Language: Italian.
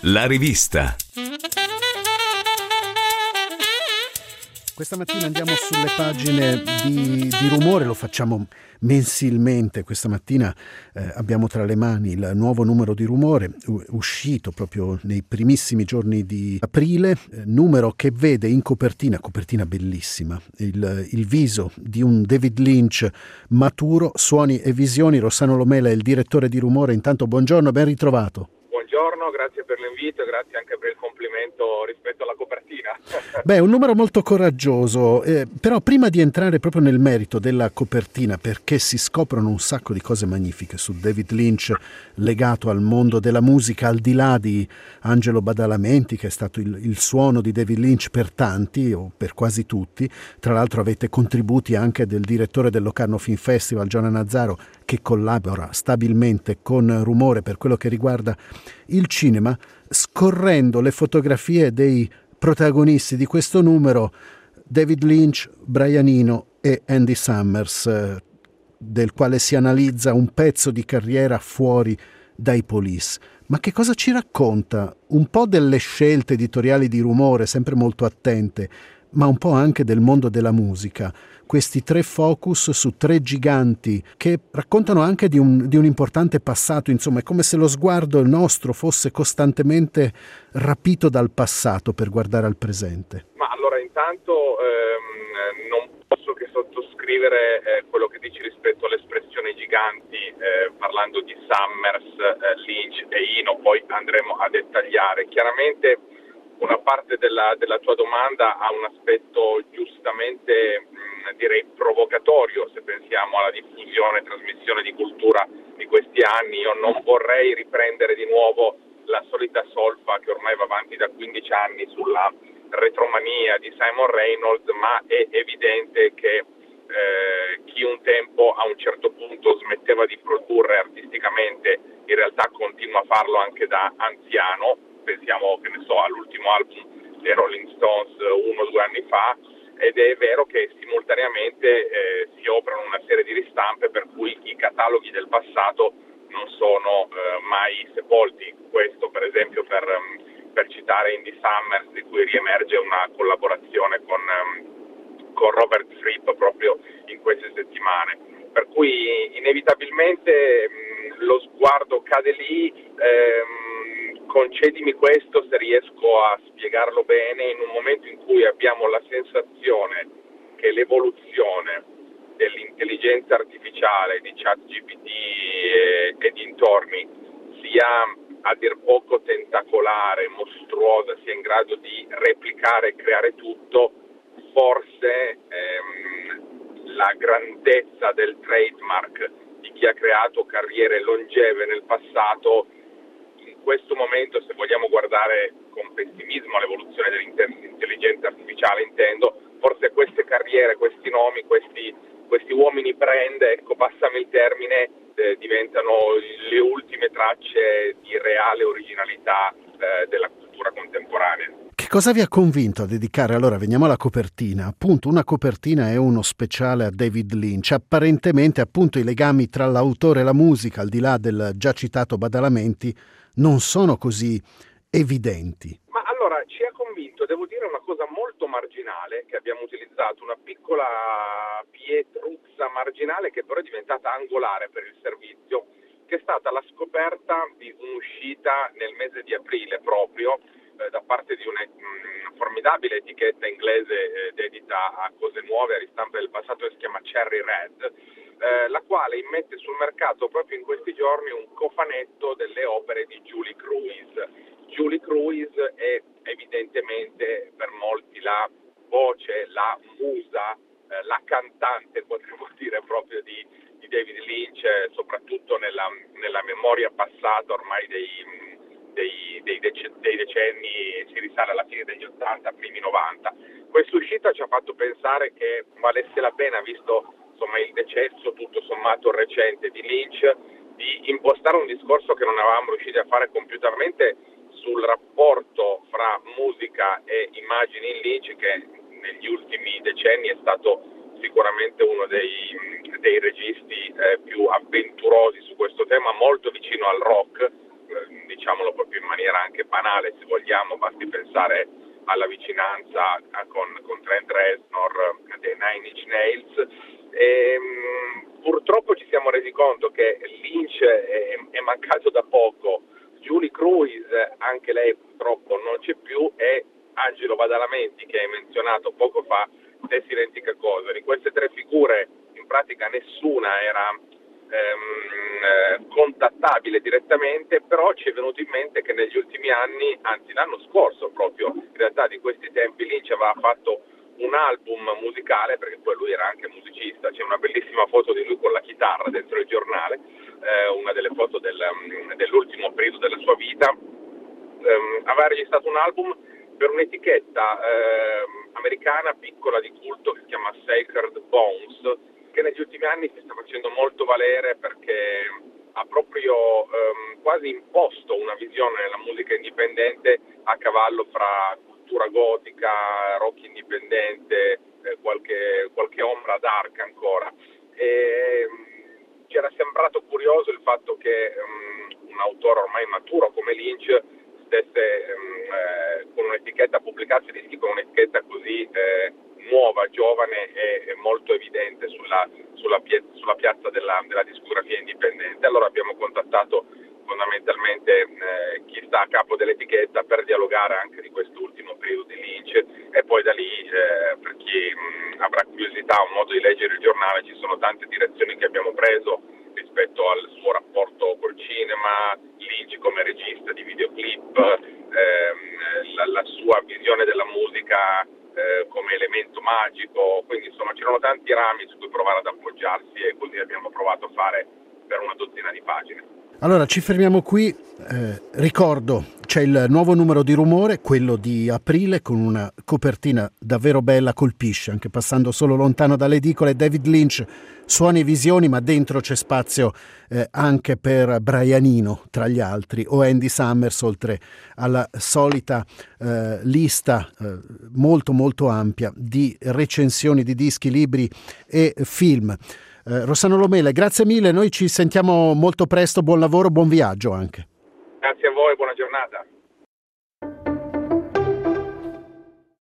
La rivista. Questa mattina andiamo sulle pagine di Rumore, lo facciamo mensilmente. Questa mattina abbiamo tra le mani il nuovo numero di Rumore, uscito proprio nei primissimi giorni di aprile, numero che vede in copertina bellissima, il viso di un David Lynch maturo, suoni e visioni. Rossano Lomela è il direttore di Rumore. Intanto buongiorno, ben ritrovato. Buongiorno, grazie per l'invito e grazie anche per il complimento rispetto alla copertina. Beh, un numero molto coraggioso, però prima di entrare proprio nel merito della copertina, perché si scoprono un sacco di cose magnifiche su David Lynch legato al mondo della musica, al di là di Angelo Badalamenti, che è stato il suono di David Lynch per tanti o per quasi tutti. Tra l'altro avete contributi anche del direttore del Locarno Film Festival, Giona Nazzaro, che collabora stabilmente con Rumore per quello che riguarda il cinema. Scorrendo le fotografie dei protagonisti di questo numero, David Lynch, Brian Eno e Andy Summers, del quale si analizza un pezzo di carriera fuori dai Police. Ma che cosa ci racconta? Un po' delle scelte editoriali di Rumore, sempre molto attente, ma un po' anche del mondo della musica. Questi tre focus su tre giganti che raccontano anche di un importante passato. Insomma, è come se lo sguardo nostro fosse costantemente rapito dal passato per guardare al presente. Ma allora intanto non posso che sottoscrivere quello che dici rispetto all'espressione giganti, parlando di Summers, Lynch e Eno. Poi andremo a dettagliare. Chiaramente una parte della tua domanda ha un aspetto giustamente direi provocatorio, se pensiamo alla diffusione e trasmissione di cultura di questi anni. Io non vorrei riprendere di nuovo la solita solfa che ormai va avanti da 15 anni sulla retromania di Simon Reynolds, ma è evidente che chi un tempo a un certo punto smetteva di produrre artisticamente in realtà continua a farlo anche da anziano. Pensiamo, che ne so, all'ultimo album dei Rolling Stones 1 o 2 anni fa, ed è vero che simultaneamente si operano una serie di ristampe per cui i cataloghi del passato non sono mai sepolti. Questo per esempio per citare Andy Summers, di cui riemerge una collaborazione con Robert Fripp proprio in queste settimane. Per cui inevitabilmente lo sguardo cade lì. Concedimi questo se riesco a spiegarlo bene, in un momento in cui abbiamo la sensazione che l'evoluzione dell'intelligenza artificiale, di ChatGPT e dintorni, sia a dir poco tentacolare, mostruosa, sia in grado di replicare e creare tutto, forse la grandezza del trademark di chi ha creato carriere longeve nel passato, in questo momento, se vogliamo guardare con pessimismo all'evoluzione dell'intelligenza artificiale, intendo, forse queste carriere, questi nomi, questi uomini brand, ecco, passami il termine, diventano le ultime tracce di reale originalità della cultura contemporanea. Che cosa vi ha convinto a dedicare? Allora, veniamo alla copertina. Appunto, una copertina è uno speciale a David Lynch. Apparentemente, appunto, i legami tra l'autore e la musica, al di là del già citato Badalamenti, non sono così evidenti. Ma allora ci ha convinto, devo dire, una cosa molto marginale, che abbiamo utilizzato, una piccola pietruzza marginale che però è diventata angolare per il servizio, che è stata la scoperta di un'uscita nel mese di aprile proprio da parte di una formidabile etichetta inglese dedita a cose nuove, a ristampe del passato, che si chiama Cherry Red, la quale immette sul mercato proprio in questi giorni un cofanetto delle opere di Julie Cruise. Julie Cruise è evidentemente per molti la voce, la musa, la cantante, potremmo dire, proprio di David Lynch, soprattutto nella memoria passata ormai dei decenni, si risale alla fine degli 80, primi 90. Questa uscita ci ha fatto pensare che valesse la pena, visto insomma il decesso tutto sommato recente di Lynch, di impostare un discorso che non avevamo riusciti a fare compiutamente sul rapporto fra musica e immagini in Lynch, che negli ultimi decenni è stato sicuramente uno dei registi più avventurosi su questo tema, molto vicino al rock, diciamolo proprio in maniera anche banale, se vogliamo, basti pensare alla vicinanza con Trent Reznor dei Nine Inch Nails. Purtroppo ci siamo resi conto che Lynch è mancato da poco, Julie Cruise, anche lei purtroppo non c'è più, e Angelo Badalamenti, che hai menzionato poco fa, stessa identica cosa. Di queste tre figure in pratica nessuna era contattabile direttamente, però ci è venuto in mente che negli ultimi anni, anzi l'anno scorso proprio, in realtà di questi tempi, Lynch aveva fatto un album musicale, perché poi lui era anche musicista, c'è una bellissima foto di lui con la chitarra dentro il giornale, una delle foto dell'ultimo periodo della sua vita. Aveva registrato un album per un'etichetta americana piccola di culto che si chiama Sacred Bones, che negli ultimi anni si sta facendo molto valere perché ha proprio quasi imposto una visione della musica indipendente a cavallo fra cultura gotica, rock indipendente, qualche ombra dark ancora. Ci era sembrato curioso il fatto che un autore ormai maturo come Lynch stesse con un'etichetta, pubblicasse dischi con un'etichetta così nuova, giovane e molto evidente sulla piazza della discografia indipendente. Allora abbiamo contattato fondamentalmente chi sta a capo dell'etichetta per dialogare anche di quest'ultimo periodo di Lynch, e poi da lì per chi avrà curiosità, un modo di leggere il giornale, ci sono tante direzioni che abbiamo preso rispetto al suo rapporto col cinema, Lynch come regista di videoclip, la sua visione della musica come elemento magico, quindi insomma c'erano tanti rami su cui provare ad appoggiarsi, e così abbiamo provato a fare per una dozzina di pagine. Allora ci fermiamo qui, ricordo c'è il nuovo numero di Rumore, quello di aprile, con una copertina davvero bella, colpisce anche passando solo lontano dalle edicole. David Lynch, suoni e visioni, ma dentro c'è spazio anche per Brian Eno tra gli altri, o Andy Summers, oltre alla solita lista molto molto ampia di recensioni di dischi, libri e film. Rossano Lomele, grazie mille, noi ci sentiamo molto presto, buon lavoro, buon viaggio anche. Grazie a voi, buona giornata.